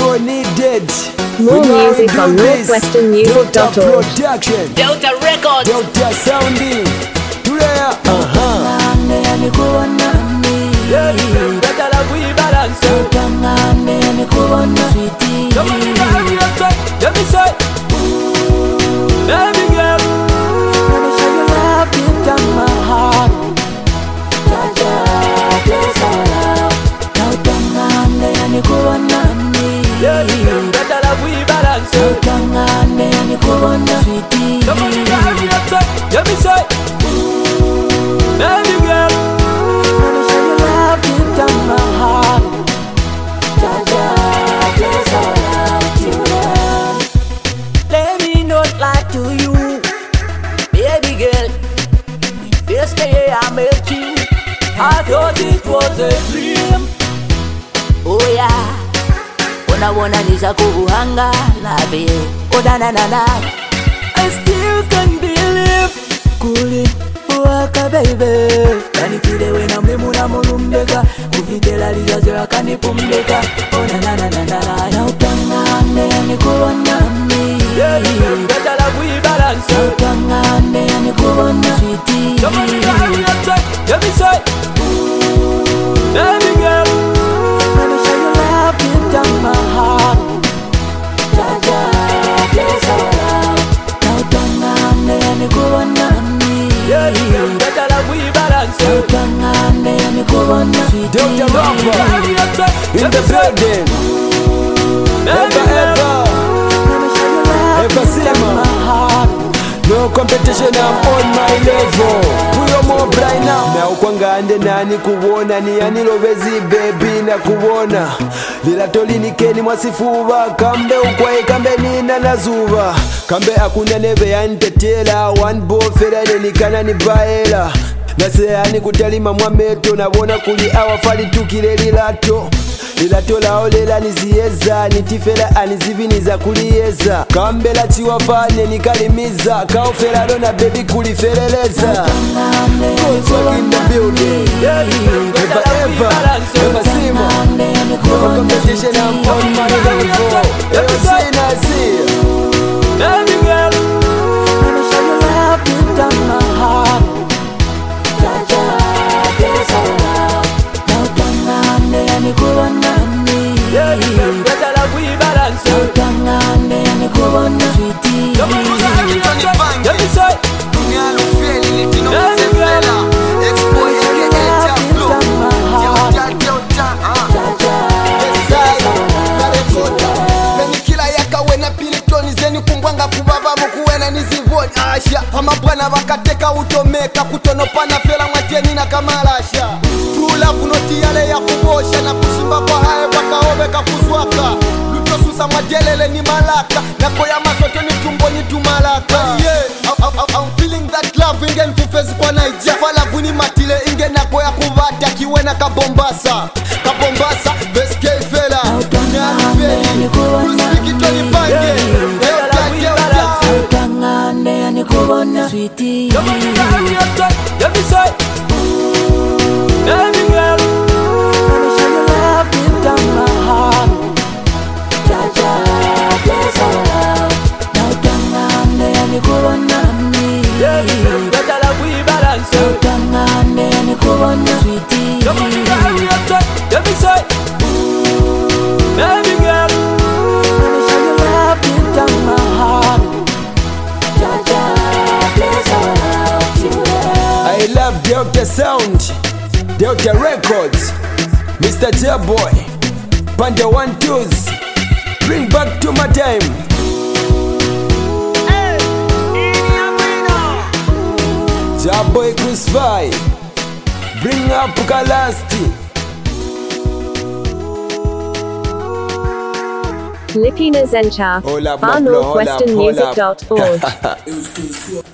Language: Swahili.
more needed. More music on northwesternmusic.org. Delta Records. Delta Sounding. Let me say, baby girl, let me show you love deep down my heart. Jaja, bless our love. Now tangane anikuona mimi. Better love we balance. Now tangane anikuona sweetie. Come on, let me say, baby girl, let me show you love deep down my heart. Jaja, bless our love, children. Let me not lie to you, baby girl. This day I met you, I thought it was a dream. Oh yeah, wanna niza kubuhanga labi. Oh na na na na, I still can't believe. Kuli waka baby, kani file wena mlimuna mulumbeka, kufitela lijazewa kani pumbeka. Oh na na na na na, na utangane anikuona mimi. Better love we balance. Na utangane anikuona sweetie. Come on, let me say, baby girl, let me show you love deep down my heart. Jaja, bless our love. Na utangane anikuona mimi. Better love we balance. Na utangane anikuona sweetie. Delta Rapper in the building. Let me show you love Ever deep down Sima. my heart. No competition, I'm on my level. Puyo more bright now. Na ukwanga ande nani kuwona ni anilovezi baby na kuwona. Lila toli nikeni mwasifuwa. Kambe ukwae kambe nina nazuva. Kambe akuna neve ya ntetela. One ball fela nenikana ni baela. Naseani kutalima mwameto. Nabona kuli awa fali tukile lilato. Lilato lao lela nizieza. Nitifela aniziviniza kuliyeza. Kambela chiwafane nikalimiza. Kaofela lona baby kulifeleleza. Contract in the building. Ever Sima. No competition, I'm on my level. Ever seen I see. Baby girl, let me show you love deep down my heart. Jaja, bless our love. Now tangane anikuona mimi. Better love we balance. Now tangane anikuona sweetie. Come on, let me say, baby girl, amabwana bakateka utomeka kutonopana fela mwateni na kamalasha tulavu noti yale ya kubosha na kushimba kwa hae bakaobeka kuzwaka lutosusa mwajelele ni malaka nako ya masoto ni tumboni tumalaka I'm feeling that love inge mfufezi kwa naija falavu ni matile inge nako ya kubata kiwena kabombasa beske fela nyalufeli kusikitoni pange tangane anikuona sweetie. Let me say, Baby girl, let me show you love deep down my heart. Jaja, bless our love. Now tangane anikuona mimi. Better love we balance. Now tangane anikuona sweetie. let me say, Baby girl, let me show you love deep down my heart. Jaja, bless our love, children. I love Delta Sound, Delta Records, Mr. J-Boy, Panda 1-2s, bring back to my time. J-Boy Crucify, bring up Kalasti. Lipina Zencha, Hold up, our hold up, hold up. northwesternmusic.org.